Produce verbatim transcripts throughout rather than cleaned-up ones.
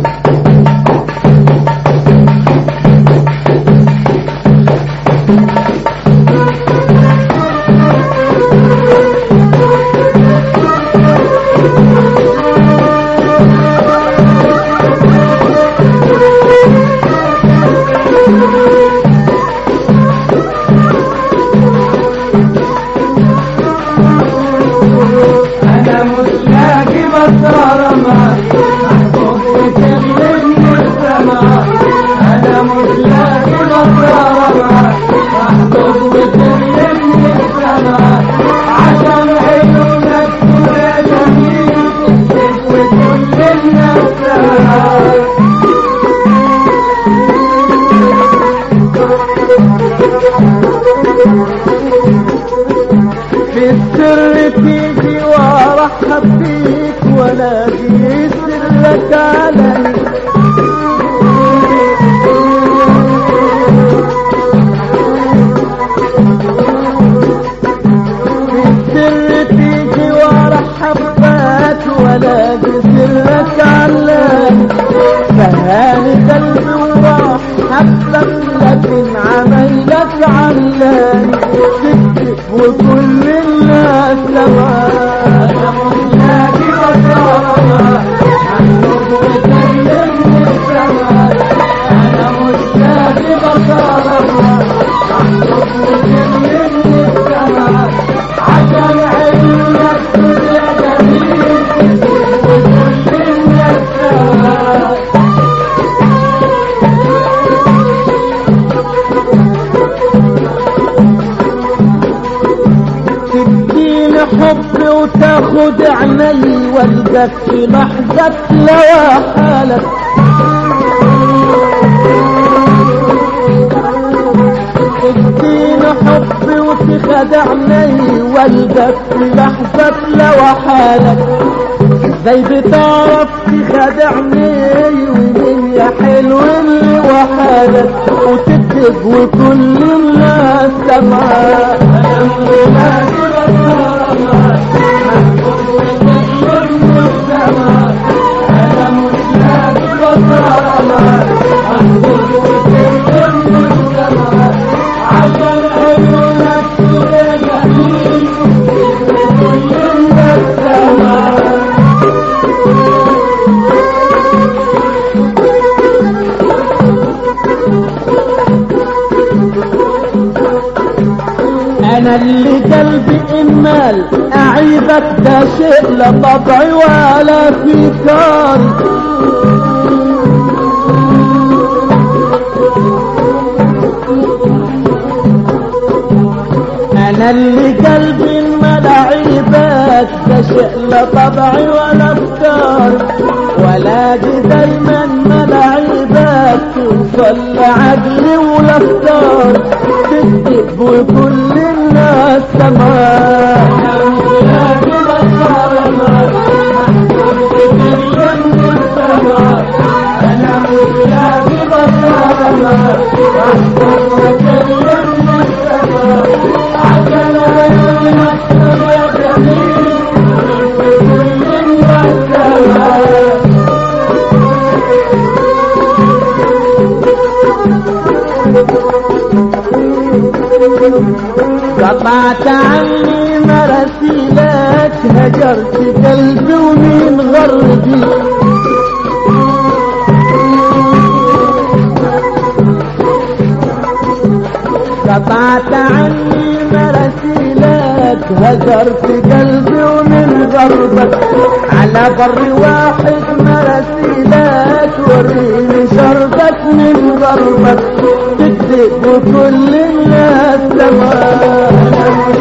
وتاخد عيني والقاك في لحظة لوحالك تديني حبي وتخدعني والقاك في لحظة لوحالك زي بتعرف تخدعني ومين يا حلو اللي وحالك وتكتب وكل الناس سمعك انا اللي قلبي امال اعيبك ده شيء لا طبعي ولا في كاري انا اللي قلبي امال اعيبك ده شيء لا طبعي ولا في كاري ولا دي دايما ملاعيبك توصل لعقلي والافكار تكتب وكل الناس سماك قطعت عني مراسيلك هجرت قلبي ومين غربي قطعت عني مراسيلك هجرت قلبي ومن غربك على بر واحد مراسيلك وريني شربك من غربك تكذب وكل الناس سماك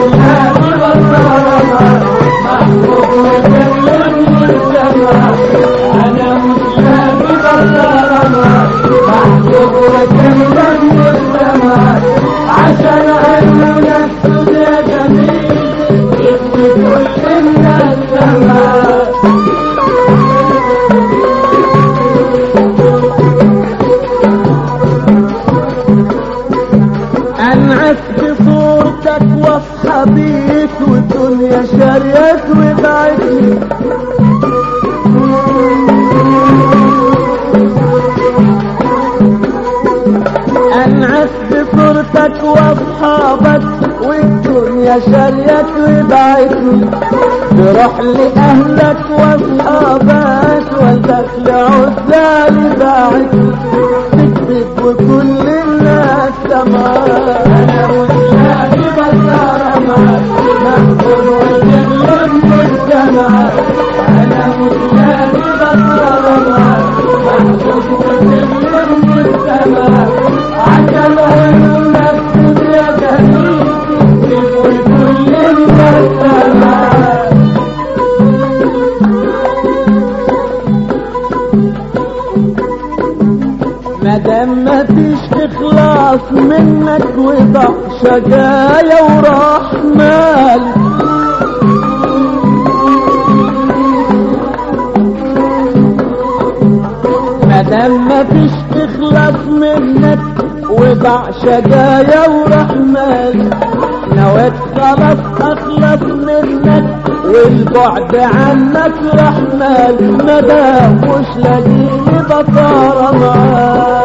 انا مش لاقي بصرك محبوب وكلمك والسماك عشان عيونك يا جميل تكذب كل الناس سماك انعت بصورتك واصحى بيك والدنيا شريت وبعدني الدنيا شريك وبعتني تروح لأهلك وأصحابك والدك لعزالي باعتني تكذب وكل الناس سمعك أنا وشاهي بصار معك مقبول وجل مجتمعك أنا وشاهي بصار معك مقبول وجل مجتمعك عجل ونفس يا جميل تكذب وكل الناس سمعك مادام مفيش اخلاص منك وضع شجايا وراح مالك مادام مفيش اخلاص منك وضع شجايا وراح مالك نويت خلاص اخلص منك والبعد عنك رحمن مدام مش لاقيني بطارة معاك